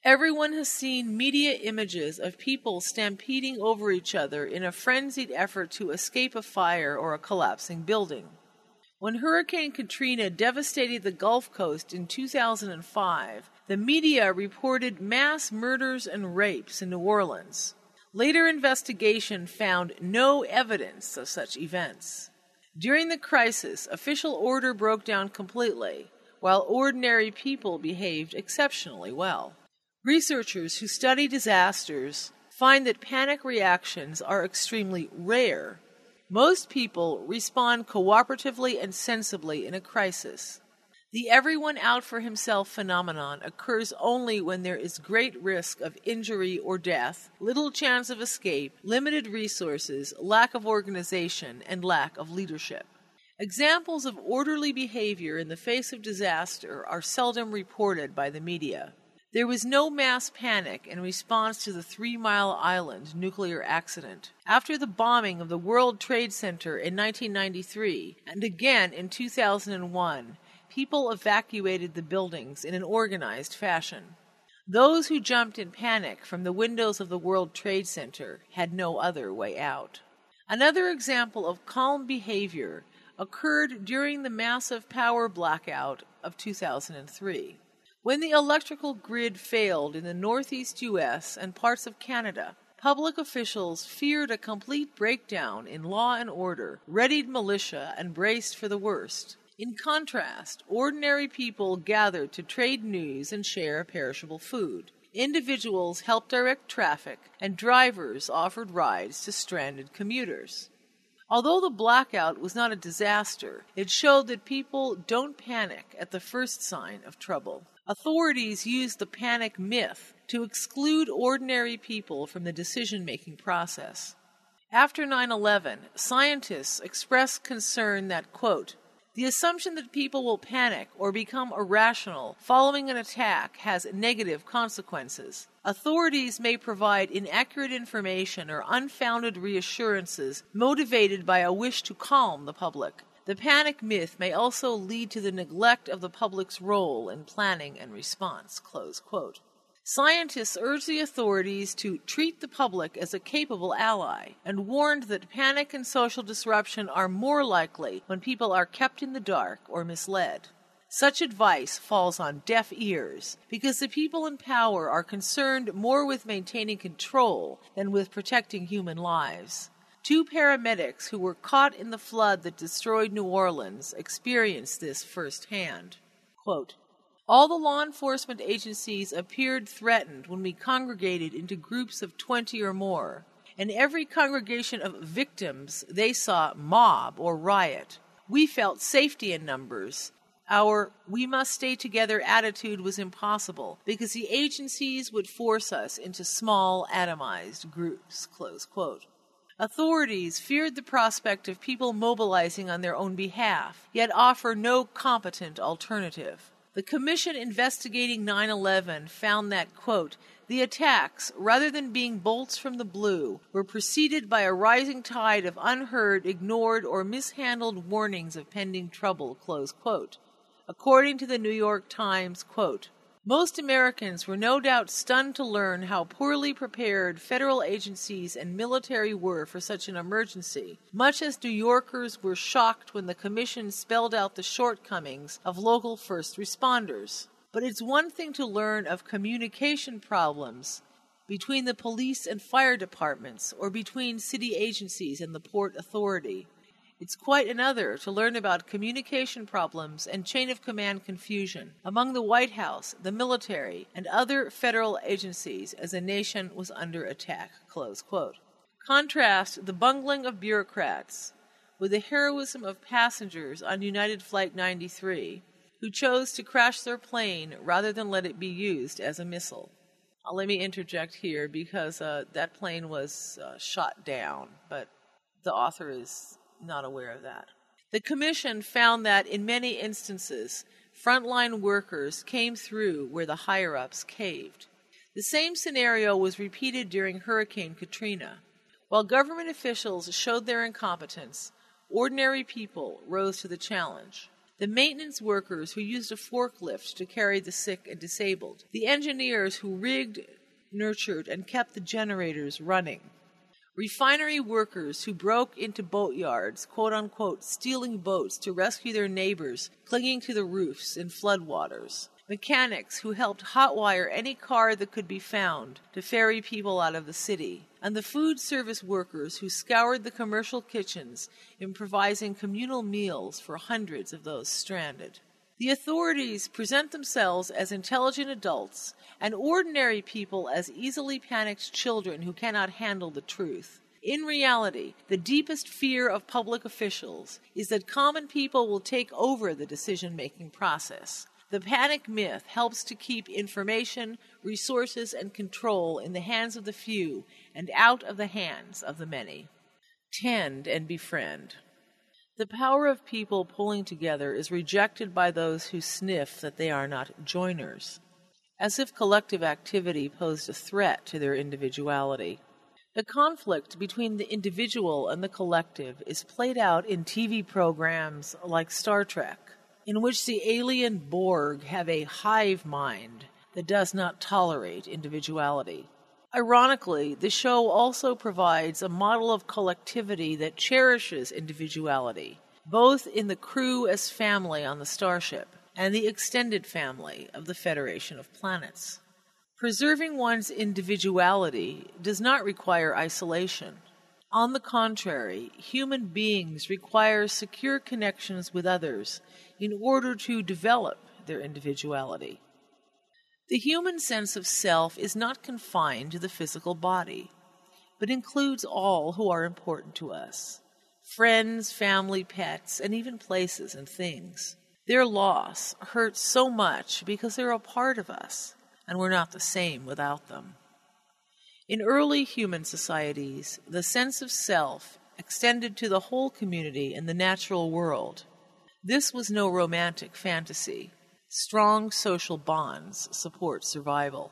Everyone has seen media images of people stampeding over each other in a frenzied effort to escape a fire or a collapsing building. When Hurricane Katrina devastated the Gulf Coast in 2005, the media reported mass murders and rapes in New Orleans. Later investigation found no evidence of such events. During the crisis, official order broke down completely, while ordinary people behaved exceptionally well. Researchers who study disasters find that panic reactions are extremely rare. Most people respond cooperatively and sensibly in a crisis. The everyone out for himself phenomenon occurs only when there is great risk of injury or death, little chance of escape, limited resources, lack of organization, and lack of leadership. Examples of orderly behavior in the face of disaster are seldom reported by the media. There was no mass panic in response to the 3 Mile Island nuclear accident. After the bombing of the World Trade Center in 1993 and again in 2001, people evacuated the buildings in an organized fashion. Those who jumped in panic from the windows of the World Trade Center had no other way out. Another example of calm behavior occurred during the massive power blackout of 2003. When the electrical grid failed in the northeast U.S. and parts of Canada, public officials feared a complete breakdown in law and order, readied militia, and braced for the worst. In contrast, ordinary people gathered to trade news and share perishable food. Individuals helped direct traffic, and drivers offered rides to stranded commuters. Although the blackout was not a disaster, it showed that people don't panic at the first sign of trouble. Authorities used the panic myth to exclude ordinary people from the decision-making process. After 9/11, scientists expressed concern that, quote, the assumption that people will panic or become irrational following an attack has negative consequences. Authorities may provide inaccurate information or unfounded reassurances motivated by a wish to calm the public. The panic myth may also lead to the neglect of the public's role in planning and response, close quote. Scientists urged the authorities to treat the public as a capable ally and warned that panic and social disruption are more likely when people are kept in the dark or misled. Such advice falls on deaf ears because the people in power are concerned more with maintaining control than with protecting human lives. 2 paramedics who were caught in the flood that destroyed New Orleans experienced this firsthand. Quote, all the law enforcement agencies appeared threatened when we congregated into groups of 20 or more. In every congregation of victims, they saw mob or riot. We felt safety in numbers. Our we must stay together attitude was impossible because the agencies would force us into small, atomized groups, close quote. Authorities feared the prospect of people mobilizing on their own behalf, yet offer no competent alternative. The commission investigating 9/11 found that, quote, the attacks, rather than being bolts from the blue, were preceded by a rising tide of unheard, ignored, or mishandled warnings of pending trouble, close quote. According to the New York Times, quote, most Americans were no doubt stunned to learn how poorly prepared federal agencies and military were for such an emergency, much as New Yorkers were shocked when the commission spelled out the shortcomings of local first responders. But it's one thing to learn of communication problems between the police and fire departments or between city agencies and the Port Authority. It's quite another to learn about communication problems and chain-of-command confusion among the White House, the military, and other federal agencies as a nation was under attack, close quote. Contrast the bungling of bureaucrats with the heroism of passengers on United Flight 93 who chose to crash their plane rather than let it be used as a missile. Let me interject here because that plane was shot down, but the author is not aware of that. The commission found that in many instances, frontline workers came through where the higher-ups caved. The same scenario was repeated during Hurricane Katrina. While government officials showed their incompetence, ordinary people rose to the challenge. the maintenance workers who used a forklift to carry the sick and disabled, the engineers who rigged, nurtured, and kept the generators running, refinery workers who broke into boatyards, quote-unquote, stealing boats to rescue their neighbors clinging to the roofs in floodwaters, mechanics who helped hotwire any car that could be found to ferry people out of the city, and the food service workers who scoured the commercial kitchens, improvising communal meals for hundreds of those stranded. The authorities present themselves as intelligent adults and ordinary people as easily panicked children who cannot handle the truth. In reality, the deepest fear of public officials is that common people will take over the decision-making process. The panic myth helps to keep information, resources, and control in the hands of the few and out of the hands of the many. Tend and befriend. The power of people pulling together is rejected by those who sniff that they are not joiners, as if collective activity posed a threat to their individuality. The conflict between the individual and the collective is played out in TV programs like Star Trek, in which the alien Borg have a hive mind that does not tolerate individuality. Ironically, the show also provides a model of collectivity that cherishes individuality, both in the crew as family on the starship and the extended family of the Federation of Planets. Preserving one's individuality does not require isolation. On the contrary, human beings require secure connections with others in order to develop their individuality. The human sense of self is not confined to the physical body, but includes all who are important to us: friends, family, pets, and even places and things. Their loss hurts so much because they're a part of us, and we're not the same without them. In early human societies, the sense of self extended to the whole community and the natural world. This was no romantic fantasy. Strong social bonds support survival.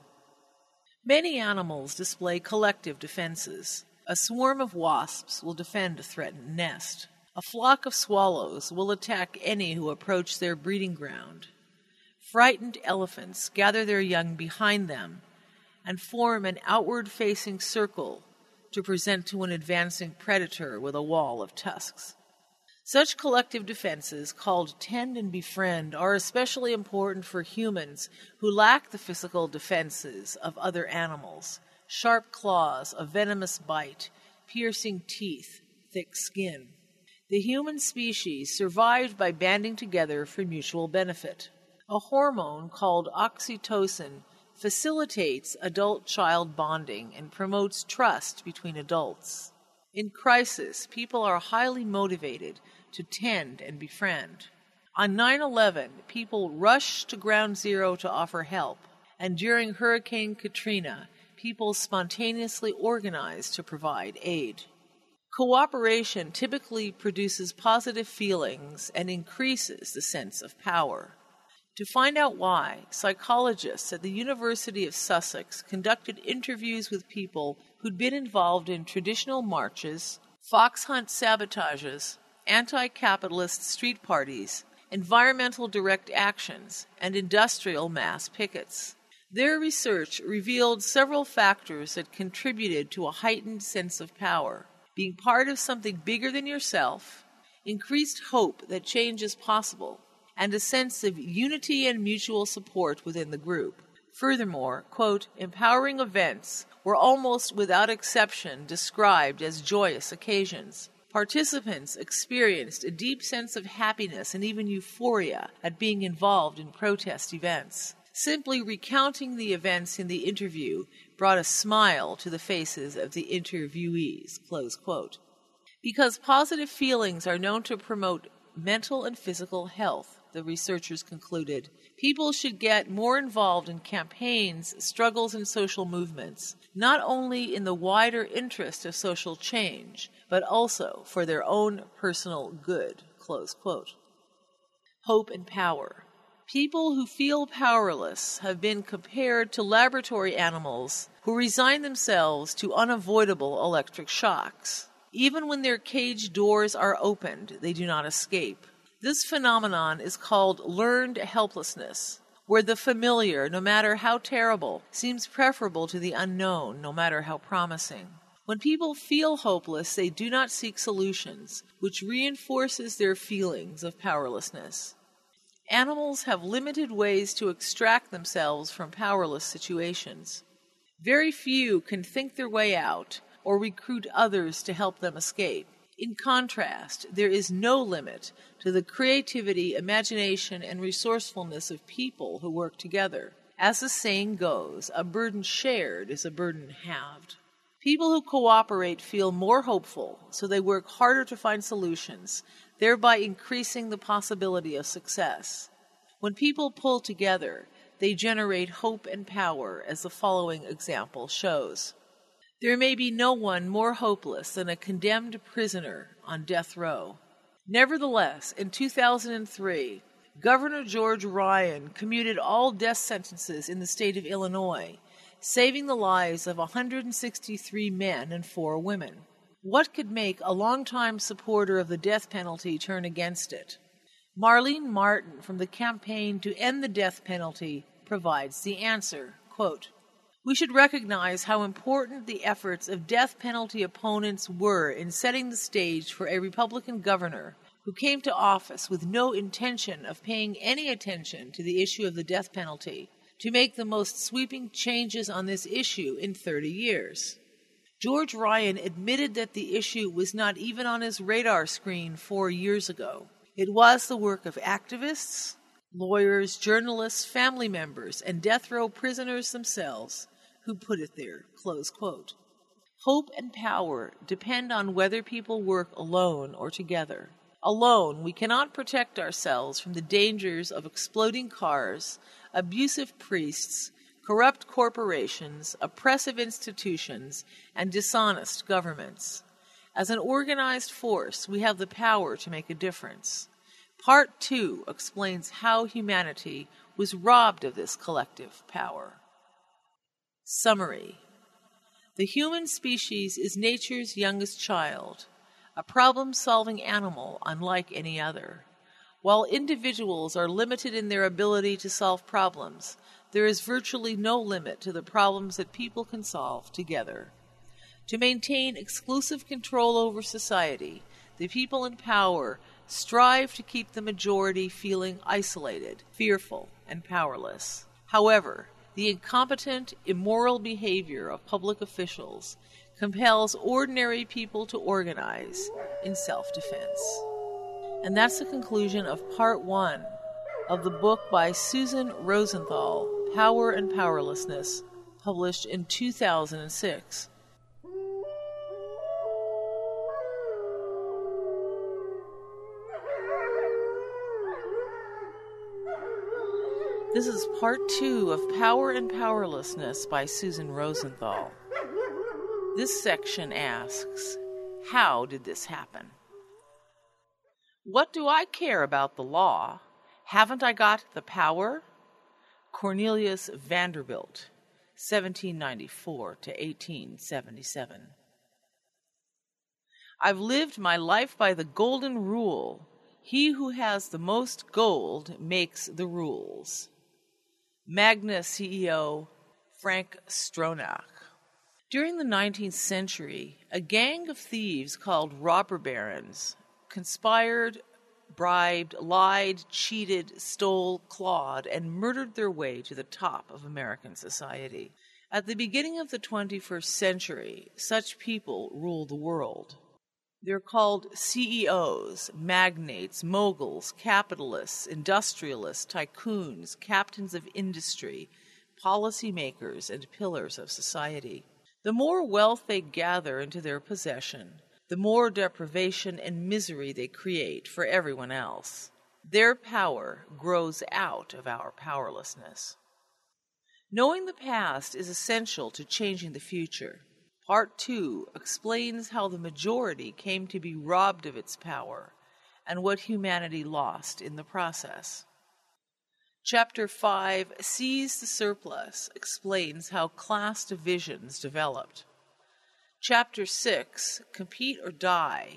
Many animals display collective defenses. A swarm of wasps will defend a threatened nest. A flock of swallows will attack any who approach their breeding ground. Frightened elephants gather their young behind them and form an outward-facing circle to present to an advancing predator with a wall of tusks. Such collective defenses, called tend and befriend, are especially important for humans who lack the physical defenses of other animals: sharp claws, a venomous bite, piercing teeth, thick skin. The human species survived by banding together for mutual benefit. A hormone called oxytocin facilitates adult-child bonding and promotes trust between adults. In crisis, people are highly motivated to tend and befriend. On 9/11, people rushed to Ground Zero to offer help, and during Hurricane Katrina, people spontaneously organized to provide aid. Cooperation typically produces positive feelings and increases the sense of power. To find out why, psychologists at the University of Sussex conducted interviews with people who'd been involved in traditional marches, fox hunt sabotages, anti-capitalist street parties, environmental direct actions, and industrial mass pickets. Their research revealed several factors that contributed to a heightened sense of power: being part of something bigger than yourself, increased hope that change is possible, and a sense of unity and mutual support within the group. Furthermore, quote, empowering events were almost without exception described as joyous occasions. Participants experienced a deep sense of happiness and even euphoria at being involved in protest events. Simply recounting the events in the interview brought a smile to the faces of the interviewees, close quote. Because positive feelings are known to promote mental and physical health, the researchers concluded, people should get more involved in campaigns, struggles, and social movements, not only in the wider interest of social change, but also for their own personal good, close quote. Hope and power. People who feel powerless have been compared to laboratory animals who resign themselves to unavoidable electric shocks. Even when their cage doors are opened, they do not escape. This phenomenon is called learned helplessness, where the familiar, no matter how terrible, seems preferable to the unknown, no matter how promising. When people feel hopeless, they do not seek solutions, which reinforces their feelings of powerlessness. Animals have limited ways to extract themselves from powerless situations. Very few can think their way out or recruit others to help them escape. In contrast, there is no limit to the creativity, imagination, and resourcefulness of people who work together. As the saying goes, a burden shared is a burden halved. People who cooperate feel more hopeful, so they work harder to find solutions, thereby increasing the possibility of success. When people pull together, they generate hope and power, as the following example shows. There may be no one more hopeless than a condemned prisoner on death row. Nevertheless, in 2003, Governor George Ryan commuted all death sentences in the state of Illinois, saving the lives of 163 men and 4 women. What could make a longtime supporter of the death penalty turn against it? Marlene Martin from the Campaign to End the Death Penalty provides the answer. Quote, "We should recognize how important the efforts of death penalty opponents were in setting the stage for a Republican governor who came to office with no intention of paying any attention to the issue of the death penalty, to make the most sweeping changes on this issue in 30 years. George Ryan admitted that the issue was not even on his radar screen 4 years ago. It was the work of activists, lawyers, journalists, family members, and death row prisoners themselves who put it there." Close quote. Hope and power depend on whether people work alone or together. Alone, we cannot protect ourselves from the dangers of exploding cars, abusive priests, corrupt corporations, oppressive institutions, and dishonest governments. As an organized force, we have the power to make a difference. Part 2 explains how humanity was robbed of this collective power. Summary. The human species is nature's youngest child, a problem-solving animal unlike any other. While individuals are limited in their ability to solve problems, there is virtually no limit to the problems that people can solve together. To maintain exclusive control over society, the people in power strive to keep the majority feeling isolated, fearful, and powerless. However, the incompetent, immoral behavior of public officials compels ordinary people to organize in self-defense. And that's the conclusion of Part 1 of the book by Susan Rosenthal, Power and Powerlessness, published in 2006. This is Part 2 of Power and Powerlessness by Susan Rosenthal. This section asks, how did this happen? What do I care about the law? Haven't I got the power? Cornelius Vanderbilt, 1794 to 1877. I've lived my life by the golden rule. He who has the most gold makes the rules. Magna CEO Frank Stronach. During the 19th century, a gang of thieves called robber barons conspired, bribed, lied, cheated, stole, clawed, and murdered their way to the top of American society. At the beginning of the 21st century, such people rule the world. They're called CEOs, magnates, moguls, capitalists, industrialists, tycoons, captains of industry, policymakers, and pillars of society. The more wealth they gather into their possession, the more deprivation and misery they create for everyone else. Their power grows out of our powerlessness. Knowing the past is essential to changing the future. Part 2 explains how the majority came to be robbed of its power and what humanity lost in the process. Chapter 5, Seize the Surplus, explains how class divisions developed. Chapter 6, Compete or Die,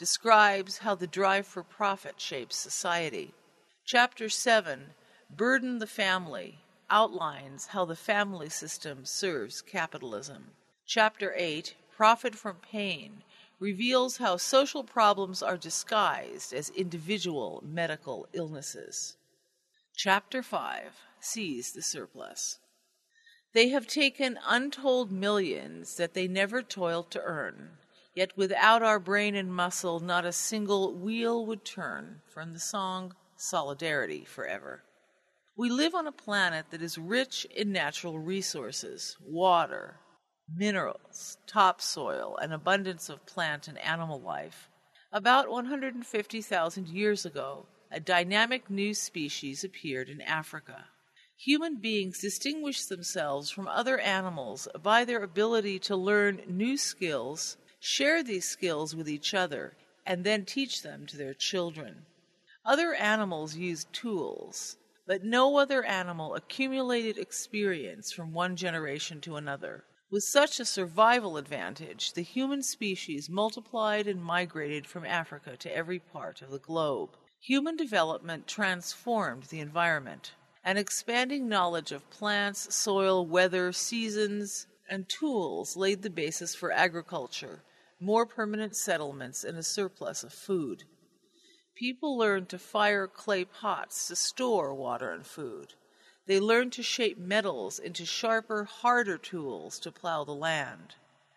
describes how the drive for profit shapes society. Chapter 7, Burden the Family, outlines how the family system serves capitalism. Chapter 8, Profit from Pain, reveals how social problems are disguised as individual medical illnesses. Chapter 5, Seize the Surplus. They have taken untold millions that they never toiled to earn, yet without our brain and muscle not a single wheel would turn, from the song Solidarity Forever. We live on a planet that is rich in natural resources, water, minerals, topsoil, and abundance of plant and animal life. About 150,000 years ago, a dynamic new species appeared in Africa. Human beings distinguish themselves from other animals by their ability to learn new skills, share these skills with each other, and then teach them to their children. Other animals use tools, but no other animal accumulated experience from one generation to another. With such a survival advantage, the human species multiplied and migrated from Africa to every part of the globe. Human development transformed the environment. An expanding knowledge of plants, soil, weather, seasons, and tools laid the basis for agriculture, more permanent settlements, and a surplus of food. People learned to fire clay pots to store water and food. They learned to shape metals into sharper, harder tools to plow the land.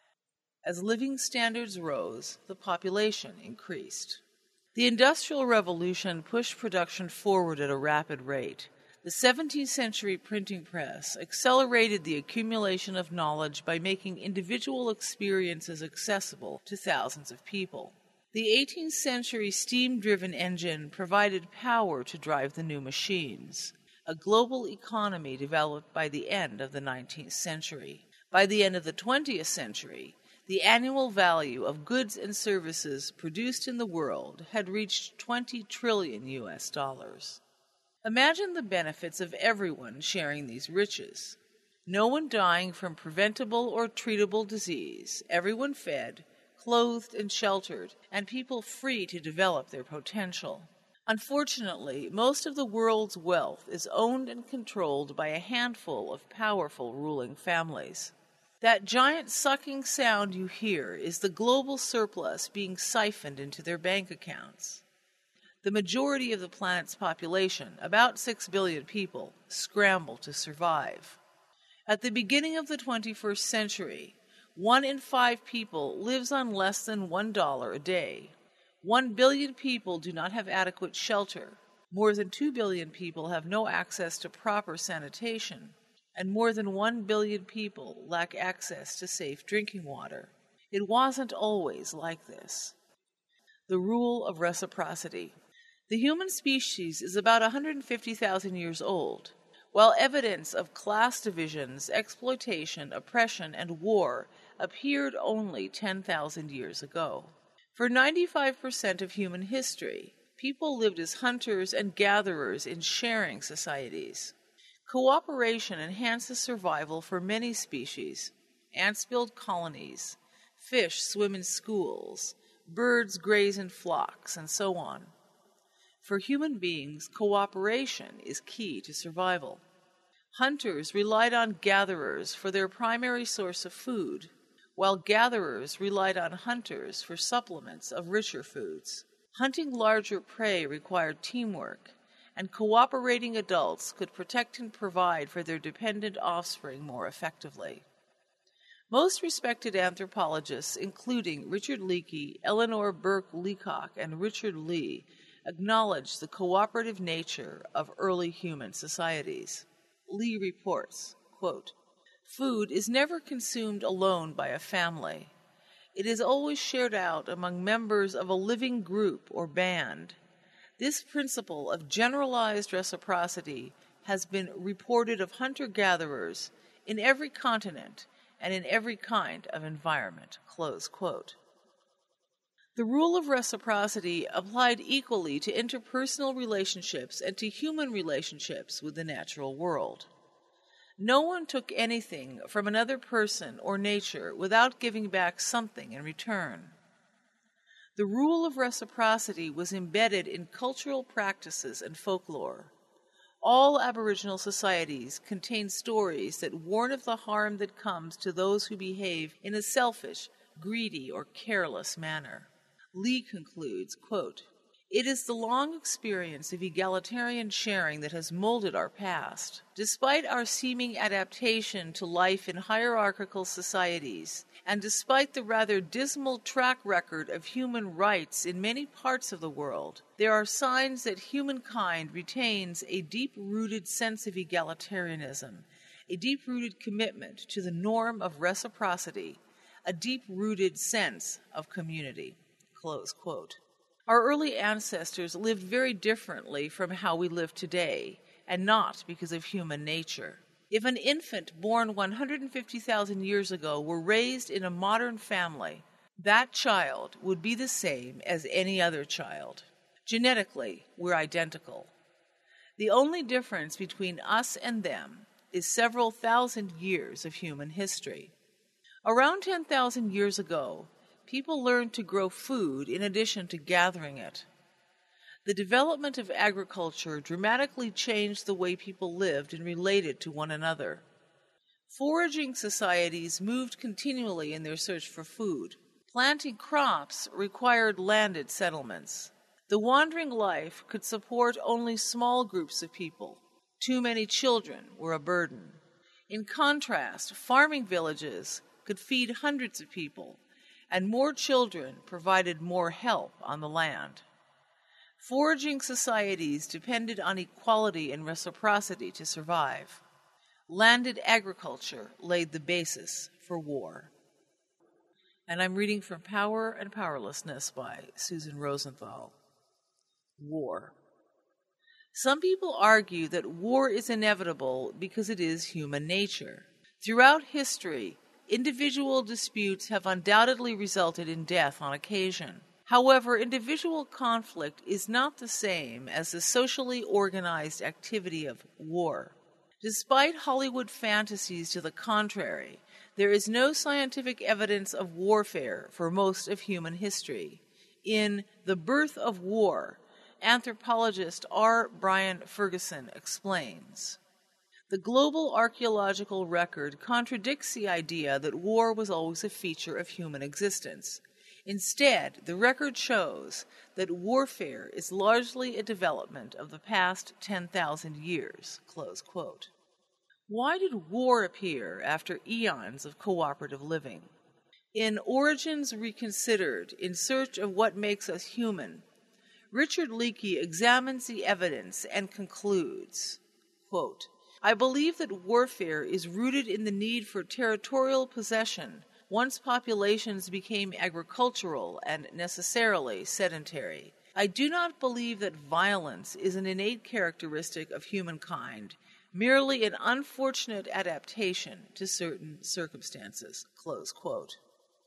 As living standards rose, the population increased. The Industrial Revolution pushed production forward at a rapid rate. The 17th century printing press accelerated the accumulation of knowledge by making individual experiences accessible to thousands of people. The 18th century steam-driven engine provided power to drive the new machines. A global economy developed by the end of the 19th century. By the end of the 20th century, the annual value of goods and services produced in the world had reached $20 trillion. Imagine the benefits of everyone sharing these riches. No one dying from preventable or treatable disease, everyone fed, clothed and sheltered, and people free to develop their potential. Unfortunately, most of the world's wealth is owned and controlled by a handful of powerful ruling families. That giant sucking sound you hear is the global surplus being siphoned into their bank accounts. The majority of the planet's population, about 6 billion people, scramble to survive. At the beginning of the 21st century, 1 in 5 people lives on less than $1 a day. 1 billion people do not have adequate shelter. More than 2 billion people have no access to proper sanitation. And more than 1 billion people lack access to safe drinking water. It wasn't always like this. The rule of reciprocity. The human species is about 150,000 years old. While evidence of class divisions, exploitation, oppression, and war appeared only 10,000 years ago. For 95% of human history, people lived as hunters and gatherers in sharing societies. Cooperation enhances survival for many species. Ants build colonies, fish swim in schools, birds graze in flocks, and so on. For human beings, cooperation is key to survival. Hunters relied on gatherers for their primary source of food, while gatherers relied on hunters for supplements of richer foods. Hunting larger prey required teamwork, and cooperating adults could protect and provide for their dependent offspring more effectively. Most respected anthropologists, including Richard Leakey, Eleanor Burke Leacock, and Richard Lee, acknowledge the cooperative nature of early human societies. Lee reports, quote, "Food is never consumed alone by a family. It is always shared out among members of a living group or band. This principle of generalized reciprocity has been reported of hunter-gatherers in every continent and in every kind of environment." Close quote. The rule of reciprocity applied equally to interpersonal relationships and to human relationships with the natural world. No one took anything from another person or nature without giving back something in return. The rule of reciprocity was embedded in cultural practices and folklore. All Aboriginal societies contain stories that warn of the harm that comes to those who behave in a selfish, greedy, or careless manner. Lee concludes, quote, "It is the long experience of egalitarian sharing that has molded our past. Despite our seeming adaptation to life in hierarchical societies, and despite the rather dismal track record of human rights in many parts of the world, there are signs that humankind retains a deep-rooted sense of egalitarianism, a deep-rooted commitment to the norm of reciprocity, a deep-rooted sense of community." Close quote. Our early ancestors lived very differently from how we live today, and not because of human nature. If an infant born 150,000 years ago were raised in a modern family, that child would be the same as any other child. Genetically, we're identical. The only difference between us and them is several thousand years of human history. Around 10,000 years ago, people learned to grow food in addition to gathering it. The development of agriculture dramatically changed the way people lived and related to one another. Foraging societies moved continually in their search for food. Planting crops required landed settlements. The wandering life could support only small groups of people. Too many children were a burden. In contrast, farming villages could feed hundreds of people, and more children provided more help on the land. Foraging societies depended on equality and reciprocity to survive. Landed agriculture laid the basis for war. And I'm reading from Power and Powerlessness by Susan Rosenthal. War. Some people argue that war is inevitable because it is human nature. Throughout history, individual disputes have undoubtedly resulted in death on occasion. However, individual conflict is not the same as the socially organized activity of war. Despite Hollywood fantasies to the contrary, there is no scientific evidence of warfare for most of human history. In The Birth of War, anthropologist R. Brian Ferguson explains, "The global archaeological record contradicts the idea that war was always a feature of human existence. Instead, the record shows that warfare is largely a development of the past 10,000 years." Close quote. Why did war appear after eons of cooperative living? In Origins Reconsidered, In Search of What Makes Us Human, Richard Leakey examines the evidence and concludes, quote, "I believe that warfare is rooted in the need for territorial possession once populations became agricultural and necessarily sedentary. I do not believe that violence is an innate characteristic of humankind, merely an unfortunate adaptation to certain circumstances." Close quote.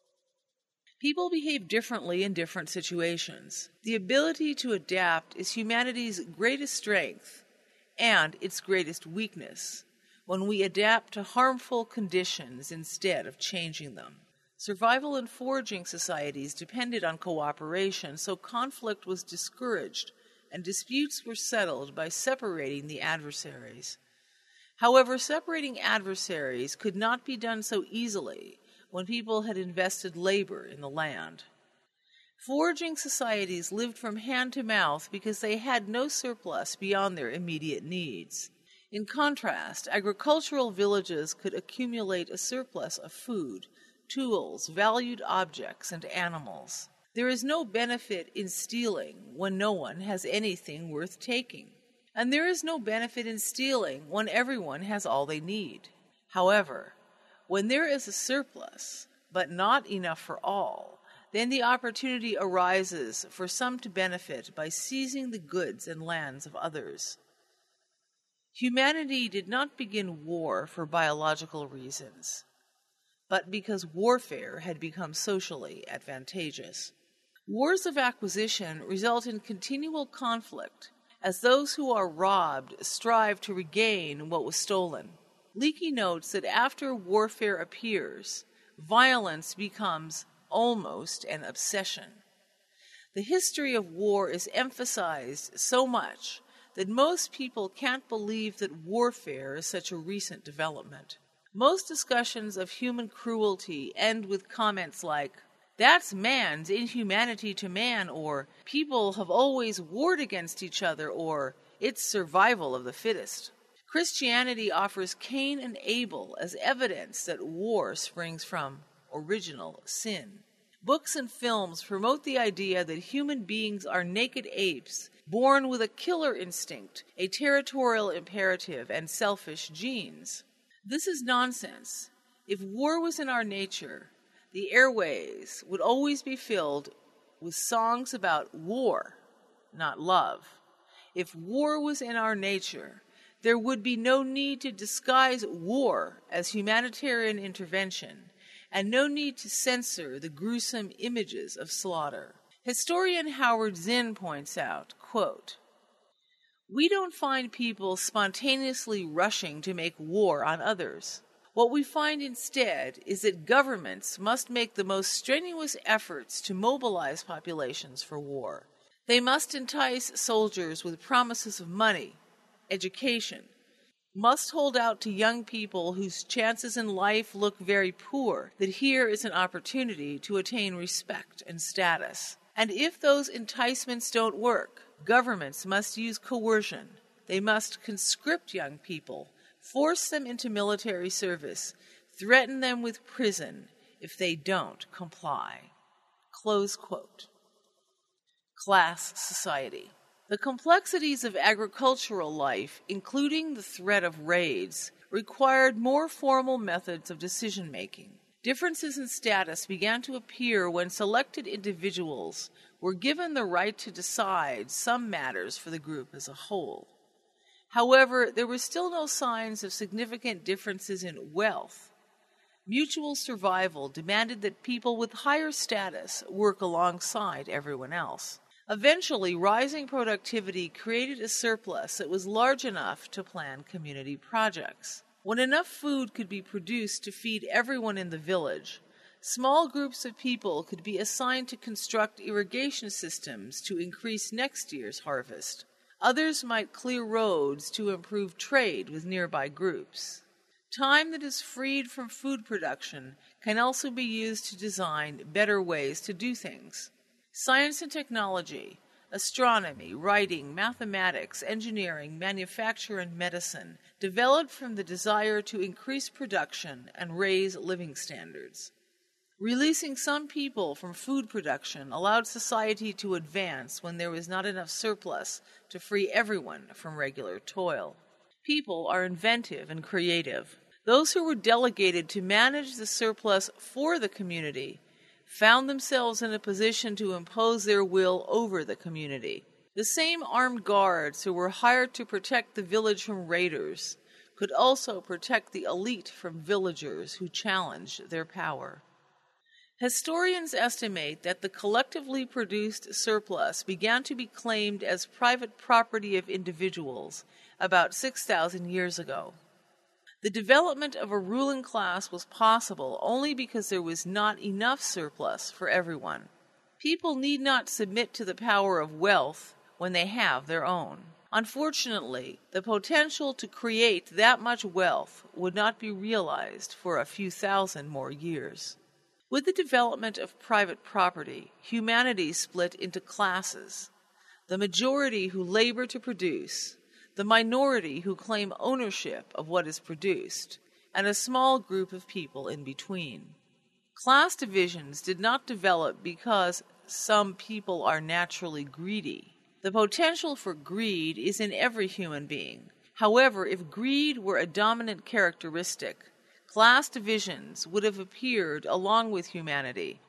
People behave differently in different situations. The ability to adapt is humanity's greatest strength and its greatest weakness when we adapt to harmful conditions instead of changing them. Survival in foraging societies depended on cooperation, so conflict was discouraged and disputes were settled by separating the adversaries. However, separating adversaries could not be done so easily when people had invested labor in the land. Foraging societies lived from hand to mouth because they had no surplus beyond their immediate needs. In contrast, agricultural villages could accumulate a surplus of food, tools, valued objects, and animals. There is no benefit in stealing when no one has anything worth taking. And there is no benefit in stealing when everyone has all they need. However, when there is a surplus, but not enough for all, then the opportunity arises for some to benefit by seizing the goods and lands of others. Humanity did not begin war for biological reasons, but because warfare had become socially advantageous. Wars of acquisition result in continual conflict, as those who are robbed strive to regain what was stolen. Leakey notes that after warfare appears, violence becomes almost an obsession. The history of war is emphasized so much that most people can't believe that warfare is such a recent development. Most discussions of human cruelty end with comments like, "That's man's inhumanity to man," or "People have always warred against each other," or "It's survival of the fittest." Christianity offers Cain and Abel as evidence that war springs from original sin. Books and films promote the idea that human beings are naked apes, born with a killer instinct, a territorial imperative, and selfish genes. This is nonsense. If war was in our nature, the airways would always be filled with songs about war, not love. If war was in our nature, there would be no need to disguise war as humanitarian intervention, and no need to censor the gruesome images of slaughter. Historian Howard Zinn points out, quote, "We don't find people spontaneously rushing to make war on others. What we find instead is that governments must make the most strenuous efforts to mobilize populations for war. They must entice soldiers with promises of money, education, must hold out to young people whose chances in life look very poor that here is an opportunity to attain respect and status. And if those enticements don't work, governments must use coercion. They must conscript young people, force them into military service, threaten them with prison if they don't comply." Close quote. Class society. The complexities of agricultural life, including the threat of raids, required more formal methods of decision-making. Differences in status began to appear when selected individuals were given the right to decide some matters for the group as a whole. However, there were still no signs of significant differences in wealth. Mutual survival demanded that people with higher status work alongside everyone else. Eventually, rising productivity created a surplus that was large enough to plan community projects. When enough food could be produced to feed everyone in the village, small groups of people could be assigned to construct irrigation systems to increase next year's harvest. Others might clear roads to improve trade with nearby groups. Time that is freed from food production can also be used to design better ways to do things. Science and technology, astronomy, writing, mathematics, engineering, manufacture, and medicine developed from the desire to increase production and raise living standards. Releasing some people from food production allowed society to advance when there was not enough surplus to free everyone from regular toil. People are inventive and creative. Those who were delegated to manage the surplus for the community found themselves in a position to impose their will over the community. The same armed guards who were hired to protect the village from raiders could also protect the elite from villagers who challenged their power. Historians estimate that the collectively produced surplus began to be claimed as private property of individuals about 6,000 years ago. The development of a ruling class was possible only because there was not enough surplus for everyone. People need not submit to the power of wealth when they have their own. Unfortunately, the potential to create that much wealth would not be realized for a few thousand more years. With the development of private property, humanity split into classes: the majority who labor to produce, the minority who claim ownership of what is produced, and a small group of people in between. Class divisions did not develop because some people are naturally greedy. The potential for greed is in every human being. However, if greed were a dominant characteristic, class divisions would have appeared along with humanity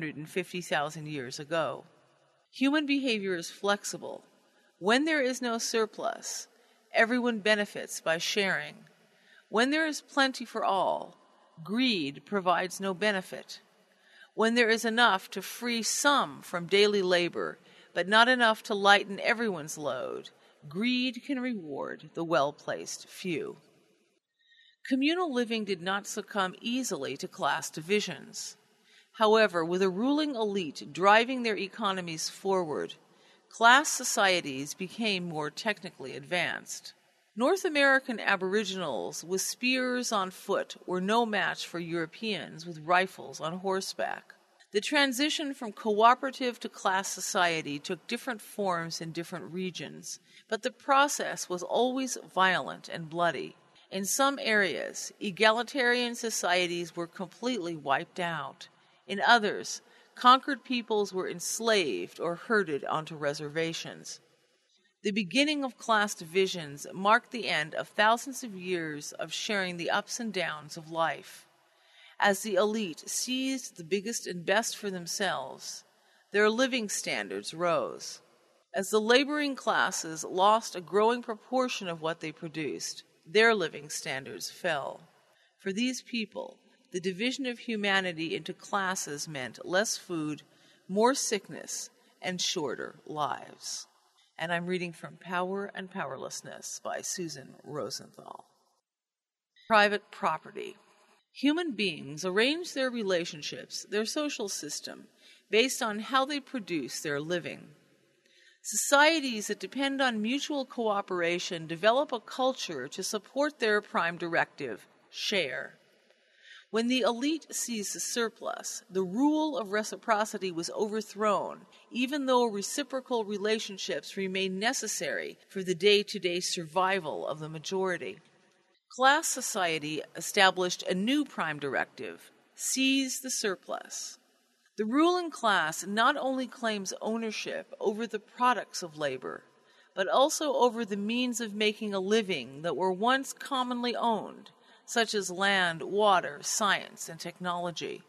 150,000 years ago. Human behavior is flexible. When there is no surplus, everyone benefits by sharing. When there is plenty for all, greed provides no benefit. When there is enough to free some from daily labor, but not enough to lighten everyone's load, greed can reward the well-placed few. Communal living did not succumb easily to class divisions. However, with a ruling elite driving their economies forward, class societies became more technically advanced. North American Aboriginals with spears on foot were no match for Europeans with rifles on horseback. The transition from cooperative to class society took different forms in different regions, but the process was always violent and bloody. In some areas, egalitarian societies were completely wiped out. In others, conquered peoples were enslaved or herded onto reservations. The beginning of class divisions marked the end of thousands of years of sharing the ups and downs of life. As the elite seized the biggest and best for themselves, their living standards rose. As the laboring classes lost a growing proportion of what they produced, their living standards fell. For these people, the division of humanity into classes meant less food, more sickness, and shorter lives. And I'm reading from Power and Powerlessness by Susan Rosenthal. Private property. Human beings arrange their relationships, their social system, based on how they produce their living. Societies that depend on mutual cooperation develop a culture to support their prime directive, share. When the elite seized the surplus, the rule of reciprocity was overthrown, even though reciprocal relationships remained necessary for the day-to-day survival of the majority. Class society established a new prime directive, seize the surplus. The ruling class not only claims ownership over the products of labor, but also over the means of making a living that were once commonly owned, such as land, water, science, and technology.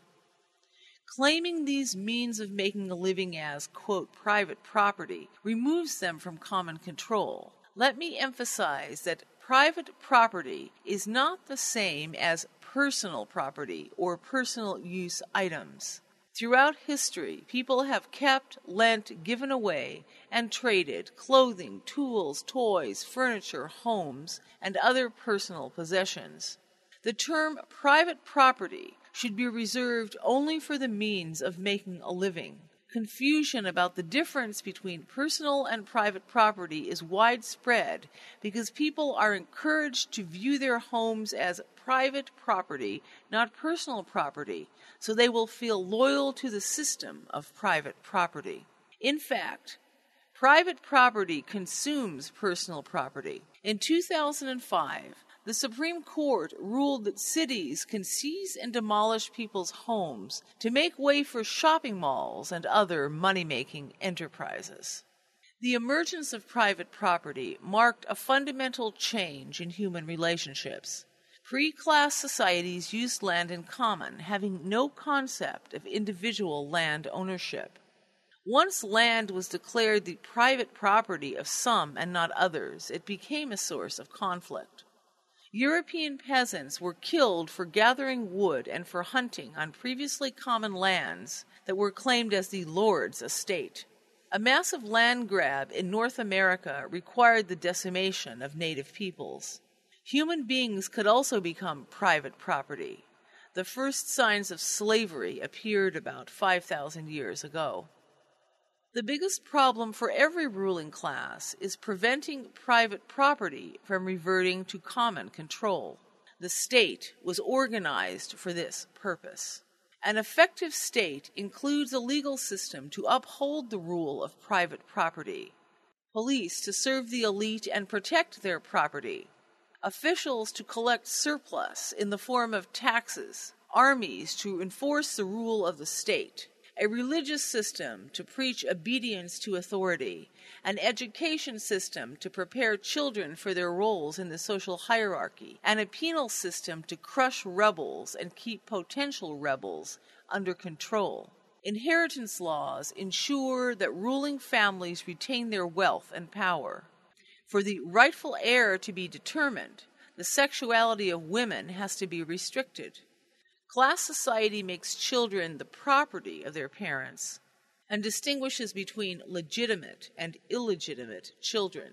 Claiming these means of making a living as, quote, private property removes them from common control. Let me emphasize that private property is not the same as personal property or personal use items. Throughout history, people have kept, lent, given away, and traded clothing, tools, toys, furniture, homes, and other personal possessions. The term private property should be reserved only for the means of making a living. Confusion about the difference between personal and private property is widespread because people are encouraged to view their homes as private property, not personal property, so they will feel loyal to the system of private property. In fact, private property consumes personal property. In 2005, the Supreme Court ruled that cities can seize and demolish people's homes to make way for shopping malls and other money-making enterprises. The emergence of private property marked a fundamental change in human relationships. Pre-class societies used land in common, having no concept of individual land ownership. Once land was declared the private property of some and not others, it became a source of conflict. European peasants were killed for gathering wood and for hunting on previously common lands that were claimed as the lord's estate. A massive land grab in North America required the decimation of native peoples. Human beings could also become private property. The first signs of slavery appeared about 5,000 years ago. The biggest problem for every ruling class is preventing private property from reverting to common control. The state was organized for this purpose. An effective state includes a legal system to uphold the rule of private property, police to serve the elite and protect their property, officials to collect surplus in the form of taxes, armies to enforce the rule of the state, a religious system to preach obedience to authority, an education system to prepare children for their roles in the social hierarchy, and a penal system to crush rebels and keep potential rebels under control. Inheritance laws ensure that ruling families retain their wealth and power. For the rightful heir to be determined, the sexuality of women has to be restricted. Class society makes children the property of their parents and distinguishes between legitimate and illegitimate children.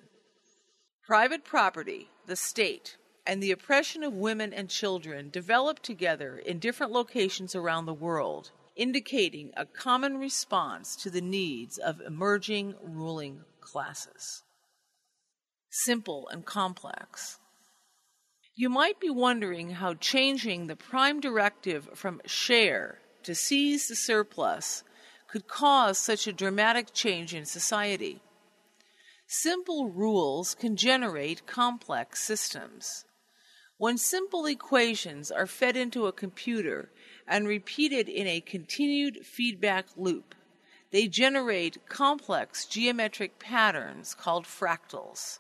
Private property, the state, and the oppression of women and children develop together in different locations around the world. indicating a common response to the needs of emerging ruling classes. Simple and complex. You might be wondering how changing the prime directive from share to seize the surplus could cause such a dramatic change in society. Simple rules can generate complex systems. When simple equations are fed into a computer and repeated in a continued feedback loop, they generate complex geometric patterns called fractals.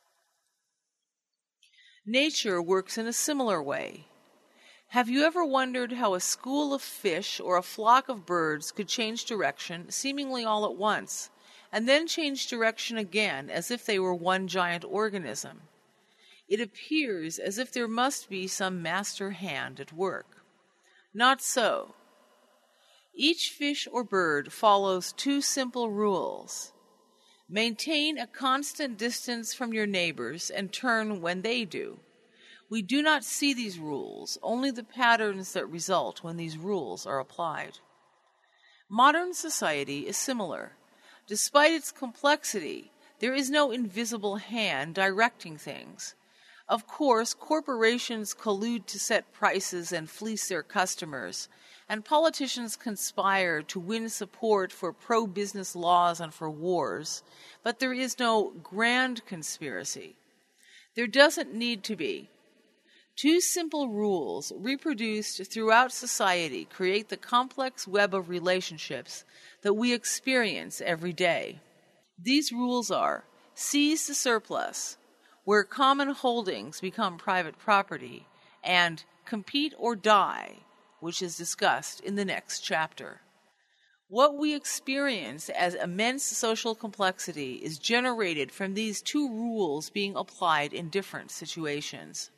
Nature works in a similar way. Have you ever wondered how a school of fish or a flock of birds could change direction seemingly all at once, and then change direction again as if they were one giant organism? It appears as if there must be some master hand at work. Not so. Each fish or bird follows two simple rules. Maintain a constant distance from your neighbors and turn when they do. We do not see these rules, only the patterns that result when these rules are applied. Modern society is similar. Despite its complexity, there is no invisible hand directing things. Of course, corporations collude to set prices and fleece their customers, and politicians conspire to win support for pro-business laws and for wars, but there is no grand conspiracy. There doesn't need to be. Two simple rules reproduced throughout society create the complex web of relationships that we experience every day. These rules are: seize the surplus, where common holdings become private property, and compete or die, which is discussed in the next chapter. What we experience as immense social complexity is generated from these two rules being applied in different situations.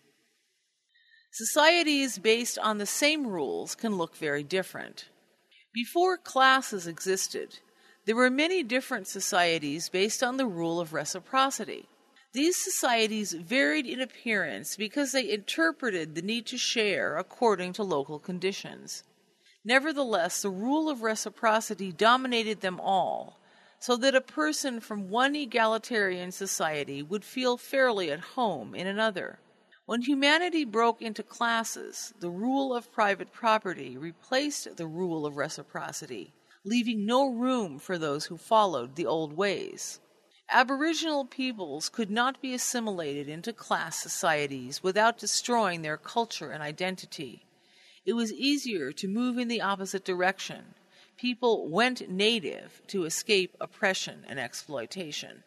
Societies based on the same rules can look very different. Before classes existed, there were many different societies based on the rule of reciprocity. These societies varied in appearance because they interpreted the need to share according to local conditions. Nevertheless, the rule of reciprocity dominated them all, so that a person from one egalitarian society would feel fairly at home in another. When humanity broke into classes, the rule of private property replaced the rule of reciprocity, leaving no room for those who followed the old ways. Aboriginal peoples could not be assimilated into class societies without destroying their culture and identity. It was easier to move in the opposite direction. People went native to escape oppression and exploitation.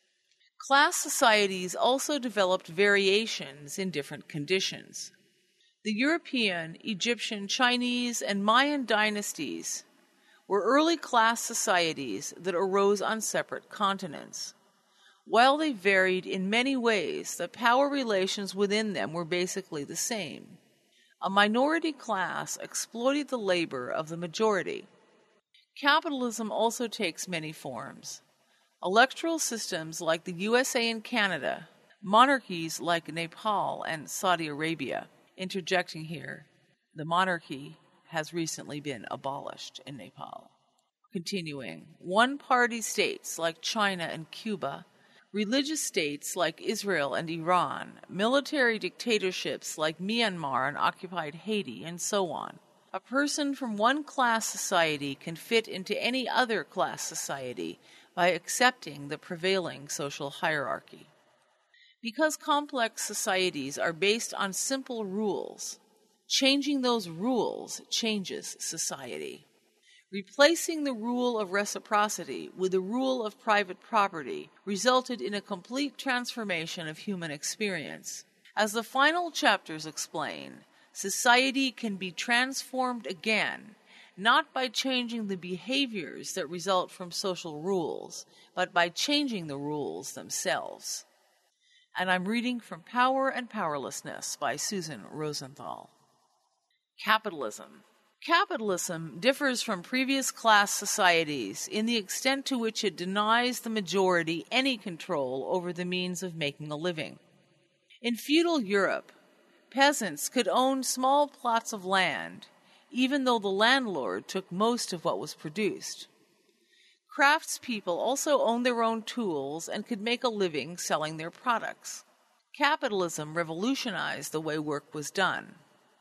Class societies also developed variations in different conditions. The European, Egyptian, Chinese, and Mayan dynasties were early class societies that arose on separate continents. While they varied in many ways, the power relations within them were basically the same. A minority class exploited the labor of the majority. Capitalism also takes many forms. Electoral systems like the USA and Canada, monarchies like Nepal and Saudi Arabia. Interjecting here, the monarchy has recently been abolished in Nepal. Continuing, one-party states like China and Cuba, religious states like Israel and Iran, military dictatorships like Myanmar and occupied Haiti, and so on. A person from one class society can fit into any other class society by accepting the prevailing social hierarchy. Because complex societies are based on simple rules, changing those rules changes society. Replacing the rule of reciprocity with the rule of private property resulted in a complete transformation of human experience. As the final chapters explain, society can be transformed again, not by changing the behaviors that result from social rules, but by changing the rules themselves. And I'm reading from Power and Powerlessness by Susan Rosenthal. Capitalism. Capitalism differs from previous class societies in the extent to which it denies the majority any control over the means of making a living. In feudal Europe, peasants could own small plots of land, even though the landlord took most of what was produced. Craftspeople also owned their own tools and could make a living selling their products. Capitalism revolutionized the way work was done.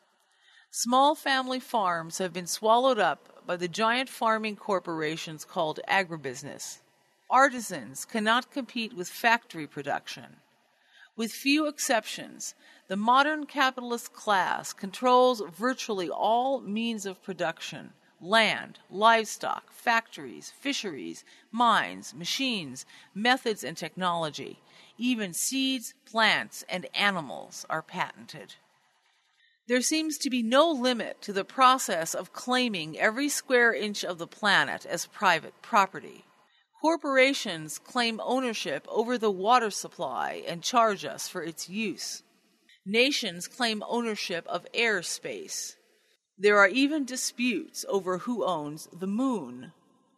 Small family farms have been swallowed up by the giant farming corporations called agribusiness. Artisans cannot compete with factory production. With few exceptions, the modern capitalist class controls virtually all means of production: land, livestock, factories, fisheries, mines, machines, methods, and technology. Even seeds, plants, and animals are patented. There seems to be no limit to the process of claiming every square inch of the planet as private property. Corporations claim ownership over the water supply and charge us for its use. Nations claim ownership of airspace. There are even disputes over who owns the moon.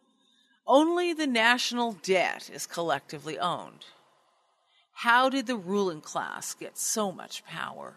Only the national debt is collectively owned. How did the ruling class get so much power?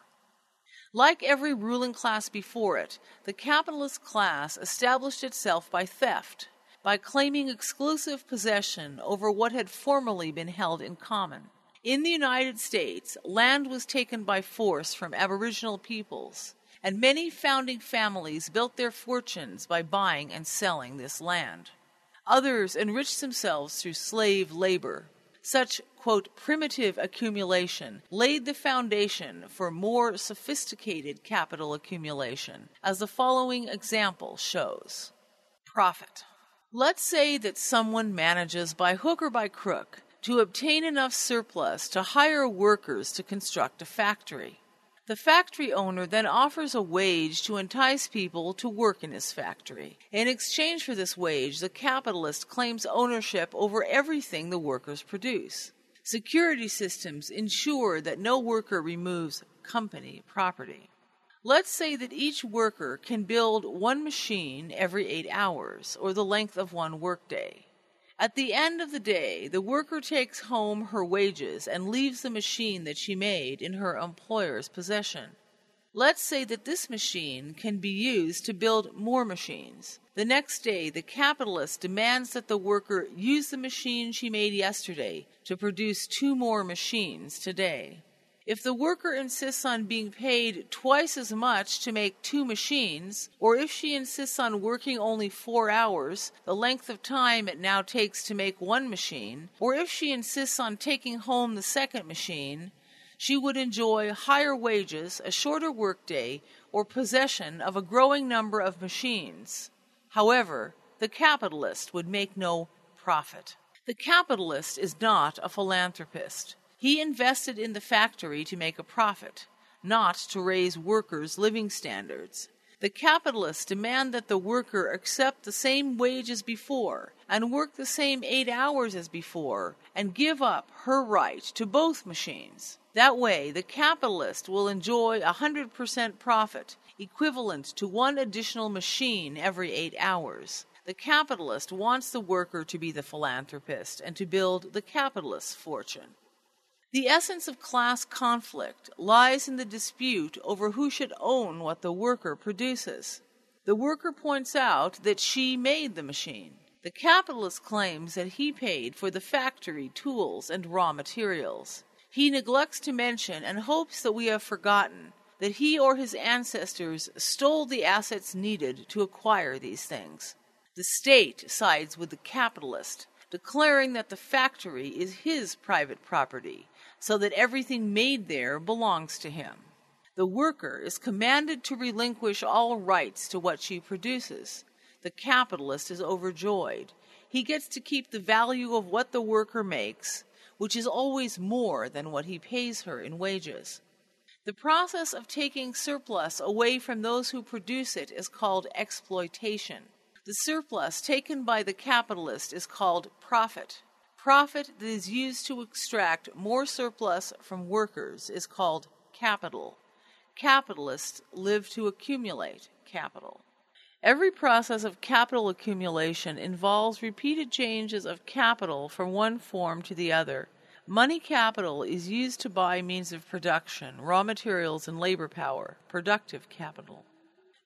Like every ruling class before it, the capitalist class established itself by theft, by claiming exclusive possession over what had formerly been held in common. In the United States, land was taken by force from Aboriginal peoples, and many founding families built their fortunes by buying and selling this land. Others enriched themselves through slave labor. Such, quote, primitive accumulation laid the foundation for more sophisticated capital accumulation, as the following example shows. Profit. Let's say that someone manages by hook or by crook to obtain enough surplus to hire workers to construct a factory. The factory owner then offers a wage to entice people to work in his factory. In exchange for this wage, the capitalist claims ownership over everything the workers produce. Security systems ensure that no worker removes company property. Let's say that each worker can build one machine every 8 hours, or the length of one workday. At the end of the day, the worker takes home her wages and leaves the machine that she made in her employer's possession. Let's say that this machine can be used to build more machines. The next day, the capitalist demands that the worker use the machine she made yesterday to produce 2 more machines today. If the worker insists on being paid twice as much to make 2 machines, or if she insists on working only 4 hours, the length of time it now takes to make 1 machine, or if she insists on taking home the second machine, she would enjoy higher wages, a shorter workday, or possession of a growing number of machines. However, the capitalist would make no profit. The capitalist is not a philanthropist. He invested in the factory to make a profit, not to raise workers' living standards. The capitalists demand that the worker accept the same wage as before and work the same 8 hours as before and give up her right to both machines. That way, the capitalist will enjoy 100% profit, equivalent to 1 additional machine every 8 hours. The capitalist wants the worker to be the philanthropist and to build the capitalist's fortune. The essence of class conflict lies in the dispute over who should own what the worker produces. The worker points out that she made the machine. The capitalist claims that he paid for the factory, tools, and raw materials. He neglects to mention and hopes that we have forgotten that he or his ancestors stole the assets needed to acquire these things. The state sides with the capitalist, declaring that the factory is his private property, so that everything made there belongs to him. The worker is commanded to relinquish all rights to what she produces. The capitalist is overjoyed. He gets to keep the value of what the worker makes, which is always more than what he pays her in wages. The process of taking surplus away from those who produce it is called exploitation. The surplus taken by the capitalist is called profit. Profit that is used to extract more surplus from workers is called capital. Capitalists live to accumulate capital. Every process of capital accumulation involves repeated changes of capital from one form to the other. Money capital is used to buy means of production, raw materials, and labor power, productive capital.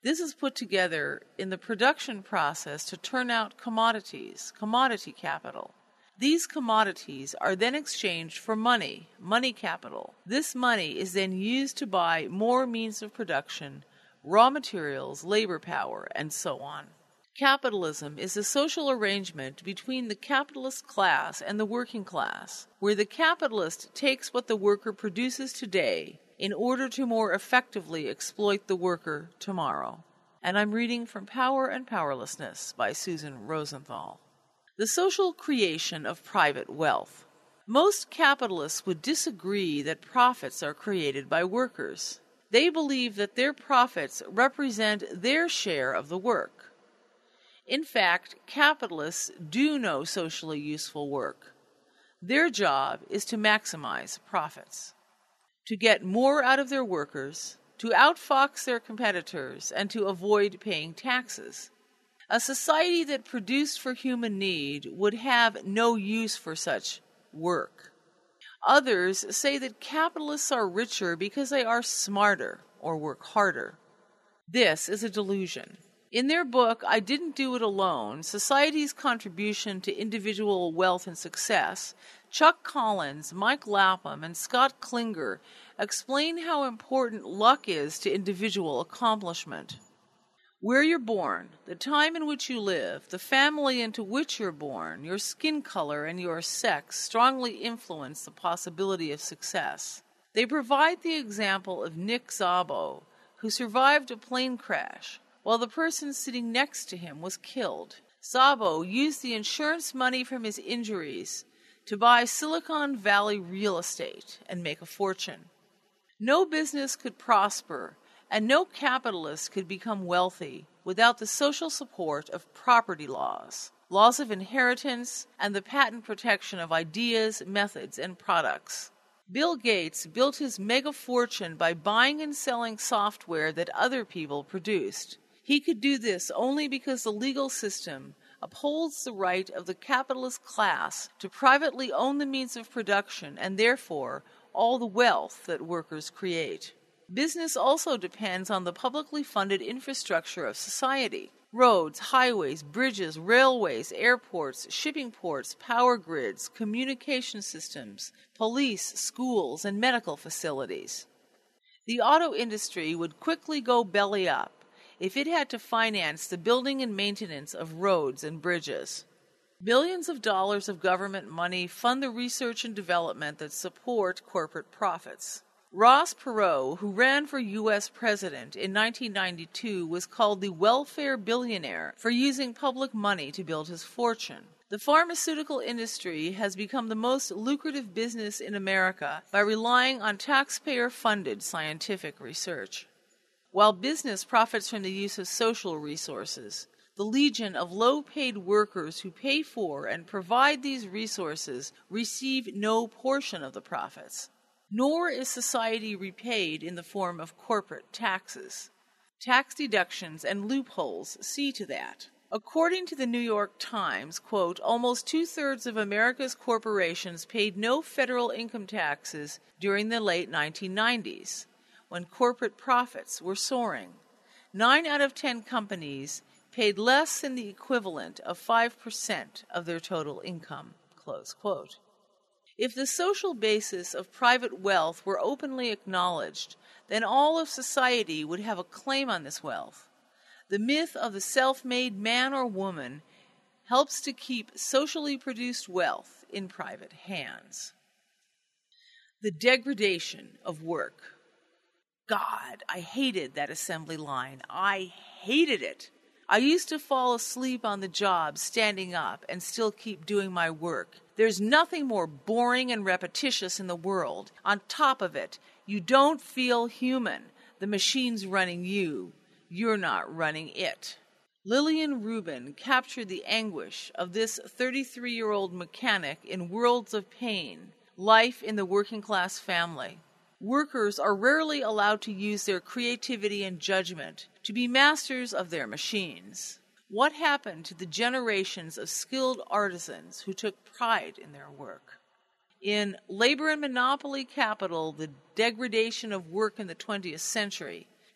This is put together in the production process to turn out commodities, commodity capital. These commodities are then exchanged for money, money capital. This money is then used to buy more means of production, raw materials, labor power, and so on. Capitalism is a social arrangement between the capitalist class and the working class, where the capitalist takes what the worker produces today in order to more effectively exploit the worker tomorrow. And I'm reading from Power and Powerlessness by Susan Rosenthal. The social creation of private wealth. Most capitalists would disagree that profits are created by workers. They believe that their profits represent their share of the work. In fact, capitalists do no socially useful work. Their job is to maximize profits, to get more out of their workers, to outfox their competitors, and to avoid paying taxes. A society that produced for human need would have no use for such work. Others say that capitalists are richer because they are smarter or work harder. This is a delusion. In their book, I Didn't Do It Alone, Society's Contribution to Individual Wealth and Success, Chuck Collins, Mike Lapham, and Scott Klinger explain how important luck is to individual accomplishment. Where you're born, the time in which you live, the family into which you're born, your skin color, and your sex strongly influence the possibility of success. They provide the example of Nick Szabo, who survived a plane crash, while the person sitting next to him was killed. Szabo used the insurance money from his injuries to buy Silicon Valley real estate and make a fortune. No business could prosper, and no capitalist could become wealthy without the social support of property laws, laws of inheritance, and the patent protection of ideas, methods, and products. Bill Gates built his mega fortune by buying and selling software that other people produced. He could do this only because the legal system upholds the right of the capitalist class to privately own the means of production and therefore all the wealth that workers create. Business also depends on the publicly funded infrastructure of society. Roads, highways, bridges, railways, airports, shipping ports, power grids, communication systems, police, schools, and medical facilities. The auto industry would quickly go belly up if it had to finance the building and maintenance of roads and bridges. Billions of dollars of government money fund the research and development that support corporate profits. Ross Perot, who ran for U.S. president in 1992, was called the welfare billionaire for using public money to build his fortune. The pharmaceutical industry has become the most lucrative business in America by relying on taxpayer-funded scientific research. While business profits from the use of social resources, the legion of low-paid workers who pay for and provide these resources receive no portion of the profits. Nor is society repaid in the form of corporate taxes. Tax deductions and loopholes see to that. According to the New York Times, quote, almost two-thirds of America's corporations paid no federal income taxes during the late 1990s, when corporate profits were soaring. 9 out of 10 companies paid less than the equivalent of 5% of their total income, close quote. If the social basis of private wealth were openly acknowledged, then all of society would have a claim on this wealth. The myth of the self-made man or woman helps to keep socially produced wealth in private hands. The degradation of work. God, I hated that assembly line. I hated it. I used to fall asleep on the job standing up and still keep doing my work. There's nothing more boring and repetitious in the world. On top of it, you don't feel human. The machine's running you. You're not running it. Lillian Rubin captured the anguish of this 33-year-old mechanic in Worlds of Pain, Life in the Working Class Family. Workers are rarely allowed to use their creativity and judgment to be masters of their machines. What happened to the generations of skilled artisans who took pride in their work? In Labor and Monopoly Capital, The Degradation of Work in the 20th Century,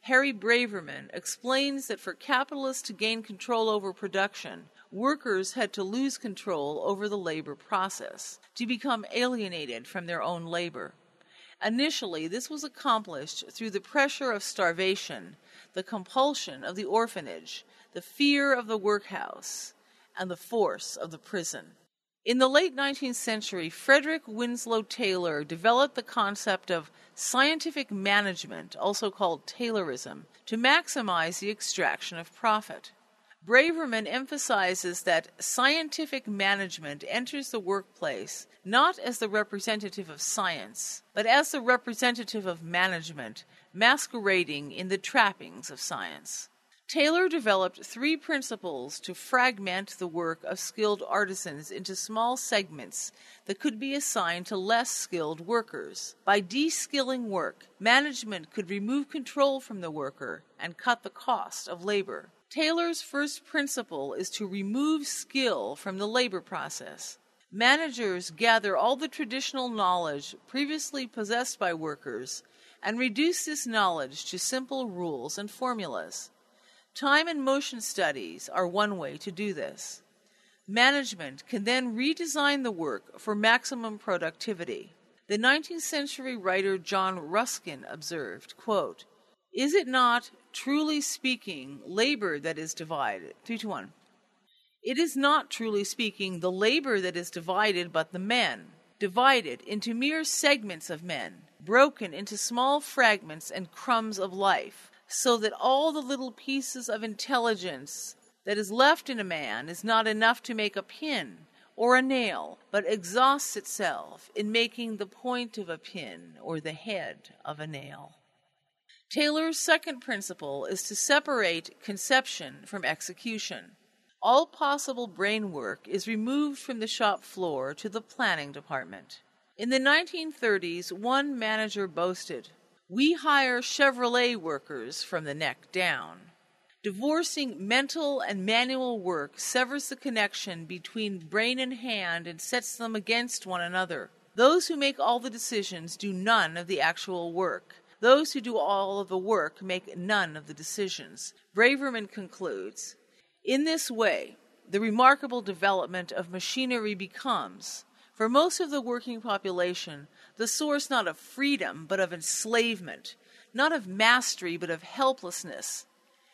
Harry Braverman, explains that for capitalists to gain control over production, workers had to lose control over the labor process, to become alienated from their own labor. Initially, this was accomplished through the pressure of starvation, the compulsion of the orphanage, the fear of the workhouse, and the force of the prison. In the late 19th century, Frederick Winslow Taylor developed the concept of scientific management, also called Taylorism, to maximize the extraction of profit. Braverman emphasizes that scientific management enters the workplace not as the representative of science, but as the representative of management, masquerading in the trappings of science. Taylor developed 3 principles to fragment the work of skilled artisans into small segments that could be assigned to less skilled workers. By de-skilling work, management could remove control from the worker and cut the cost of labor. Taylor's first principle is to remove skill from the labor process. Managers gather all the traditional knowledge previously possessed by workers and reduce this knowledge to simple rules and formulas. Time and motion studies are one way to do this. Management can then redesign the work for maximum productivity. The 19th century writer John Ruskin observed, quote, "Is it not, truly speaking, labor that is divided?" 3-1. "It is not, truly speaking, the labor that is divided, but the men, divided into mere segments of men, broken into small fragments and crumbs of life, so that all the little pieces of intelligence that is left in a man is not enough to make a pin or a nail, but exhausts itself in making the point of a pin or the head of a nail." Taylor's second principle is to separate conception from execution. All possible brain work is removed from the shop floor to the planning department. In the 1930s, one manager boasted, "We hire Chevrolet workers from the neck down." Divorcing mental and manual work severs the connection between brain and hand and sets them against one another. Those who make all the decisions do none of the actual work. Those who do all of the work make none of the decisions. Braverman concludes, "In this way, the remarkable development of machinery becomes, for most of the working population, the source not of freedom but of enslavement, not of mastery but of helplessness,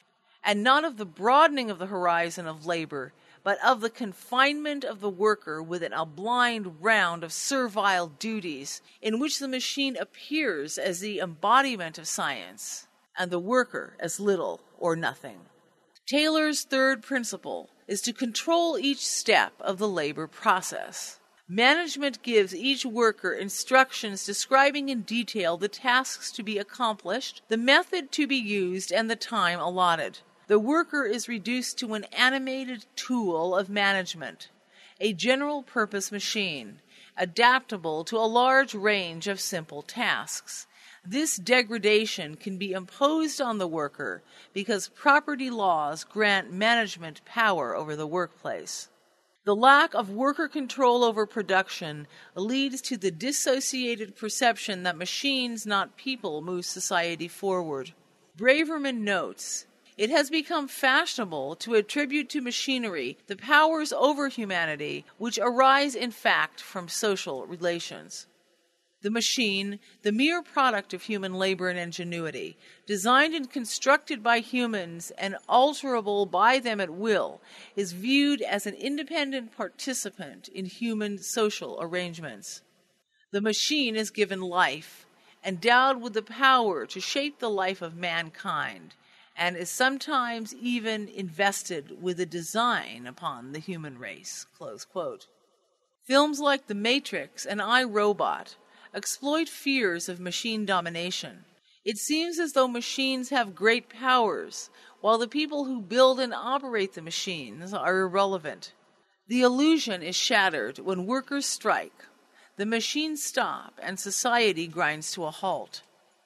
and not of the broadening of the horizon of labor, but of the confinement of the worker within a blind round of servile duties, in which the machine appears as the embodiment of science, and the worker as little or nothing." Taylor's third principle is to control each step of the labor process. Management gives each worker instructions describing in detail the tasks to be accomplished, the method to be used, and the time allotted. The worker is reduced to an animated tool of management, a general-purpose machine, adaptable to a large range of simple tasks. This degradation can be imposed on the worker because property laws grant management power over the workplace. The lack of worker control over production leads to the dissociated perception that machines, not people, move society forward. Braverman notes, "It has become fashionable to attribute to machinery the powers over humanity which arise in fact from social relations. The machine, the mere product of human labor and ingenuity, designed and constructed by humans and alterable by them at will, is viewed as an independent participant in human social arrangements. The machine is given life, endowed with the power to shape the life of mankind, and is sometimes even invested with a design upon the human race." Close quote. Films like The Matrix and I, Robot exploit fears of machine domination. It seems as though machines have great powers, while the people who build and operate the machines are irrelevant. The illusion is shattered when workers strike, the machines stop, and society grinds to a halt.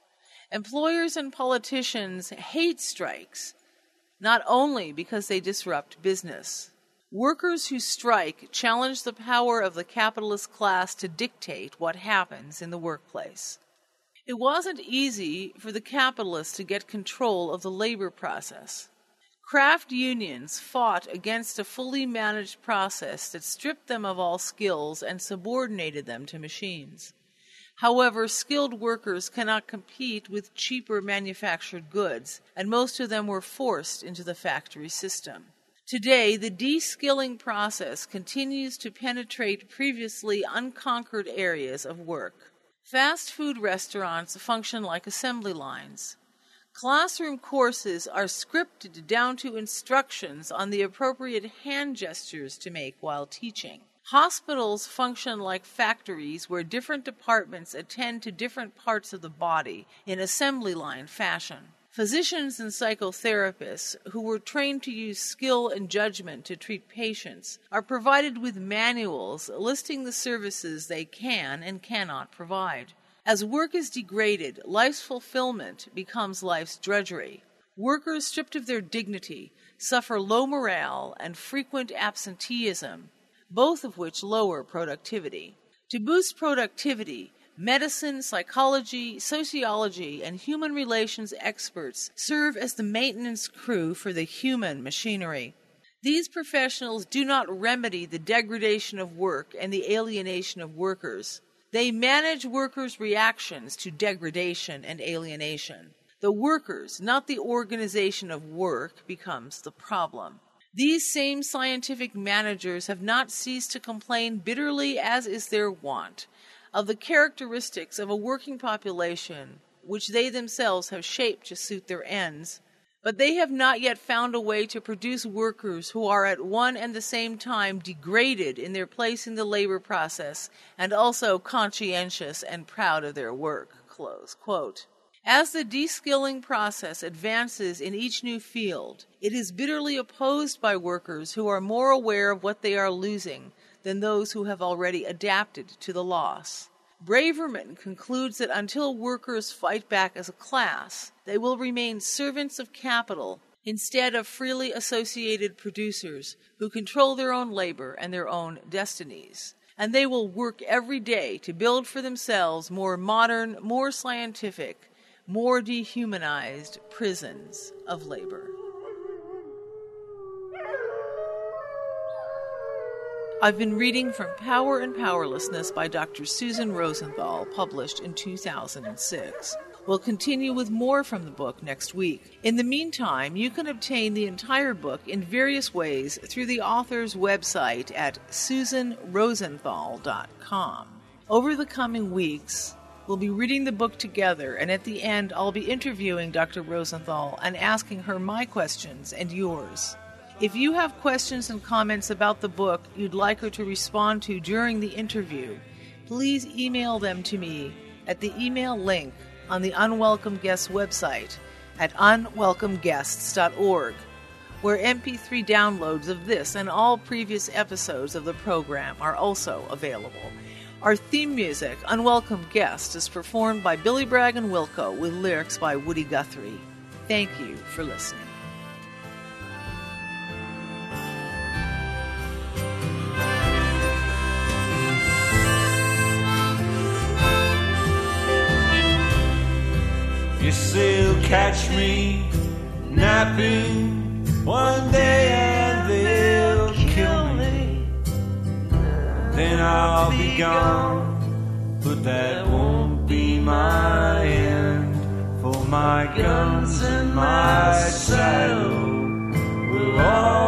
Employers and politicians hate strikes, not only because they disrupt business. Workers who strike challenge the power of the capitalist class to dictate what happens in the workplace. It wasn't easy for the capitalists to get control of the labor process. Craft unions fought against a fully managed process that stripped them of all skills and subordinated them to machines. However, skilled workers cannot compete with cheaper manufactured goods, and most of them were forced into the factory system. Today, the de-skilling process continues to penetrate previously unconquered areas of work. Fast food restaurants function like assembly lines. Classroom courses are scripted down to instructions on the appropriate hand gestures to make while teaching. Hospitals function like factories where different departments attend to different parts of the body in assembly line fashion. Physicians and psychotherapists, who were trained to use skill and judgment to treat patients, are provided with manuals listing the services they can and cannot provide. As work is degraded, life's fulfillment becomes life's drudgery. Workers stripped of their dignity suffer low morale and frequent absenteeism, both of which lower productivity. To boost productivity, medicine, psychology, sociology, and human relations experts serve as the maintenance crew for the human machinery. These professionals do not remedy the degradation of work and the alienation of workers. They manage workers' reactions to degradation and alienation. The workers, not the organization of work, becomes the problem. These same scientific managers have not ceased to complain bitterly, as is their wont, of the characteristics of a working population which they themselves have shaped to suit their ends, but they have not yet found a way to produce workers who are at one and the same time degraded in their place in the labor process and also conscientious and proud of their work." Close quote. As the de-skilling process advances in each new field, it is bitterly opposed by workers who are more aware of what they are losing than those who have already adapted to the loss. Braverman concludes that until workers fight back as a class, they will remain servants of capital instead of freely associated producers who control their own labor and their own destinies. And they will work every day to build for themselves more modern, more scientific, more dehumanized prisons of labor. I've been reading from Power and Powerlessness by Dr. Susan Rosenthal, published in 2006. We'll continue with more from the book next week. In the meantime, you can obtain the entire book in various ways through the author's website at susanrosenthal.com. Over the coming weeks, we'll be reading the book together, and at the end, I'll be interviewing Dr. Rosenthal and asking her my questions and yours. If you have questions and comments about the book you'd like her to respond to during the interview, please email them to me at the email link on the Unwelcome Guests website at unwelcomeguests.org, where MP3 downloads of this and all previous episodes of the program are also available. Our theme music, Unwelcome Guest, is performed by Billy Bragg and Wilco with lyrics by Woody Guthrie. Thank you for listening. Yes, they'll catch me napping one day and they'll kill me. Then I'll be gone, but that won't be my end. For my guns and my saddle will all